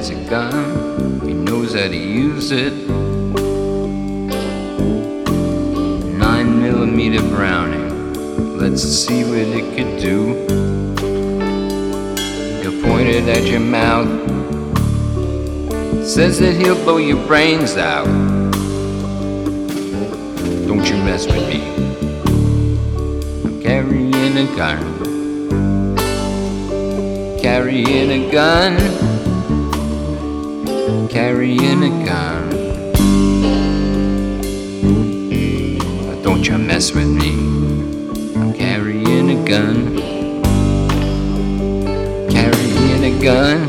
has a gun, he knows how to use it. 9mm Browning, let's see what it could do. He'll point it at your mouth, says that he'll blow your brains out. Don't you mess with me, I'm carrying a gun. Carrying a gun, carrying a gun. Don't you mess with me, I'm carrying a gun. Carrying a gun,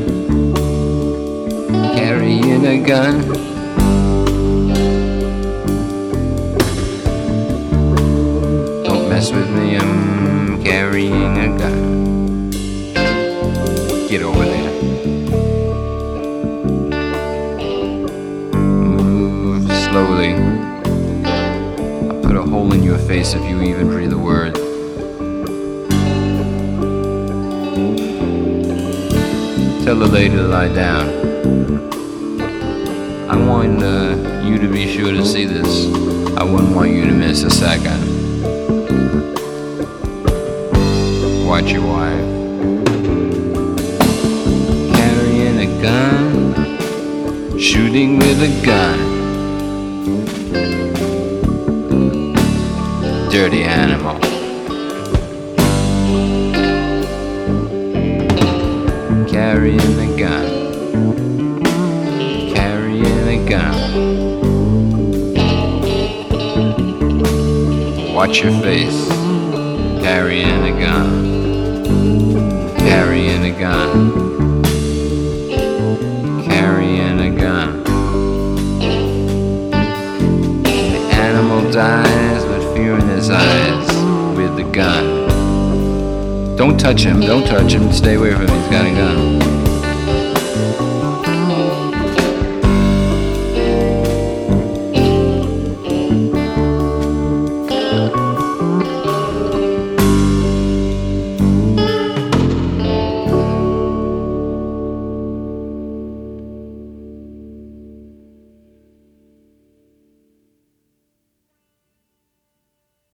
carrying a gun. Don't mess with me, I'm carrying a gun. Get over there. Move slowly. I'll put a hole in your face if you even breathe a word. Tell the lady to lie down. I want you to be sure to see this. I wouldn't want you to miss a second. Watch your wife. Carrying a gun, shooting with a gun. Dirty animal. Carrying a gun, carrying a gun. Watch your face. Carrying a gun, carrying a gun. Carrying a gun. The animal dies with fear in his eyes with the gun. Don't touch him, don't touch him, stay away from him, he's got a gun.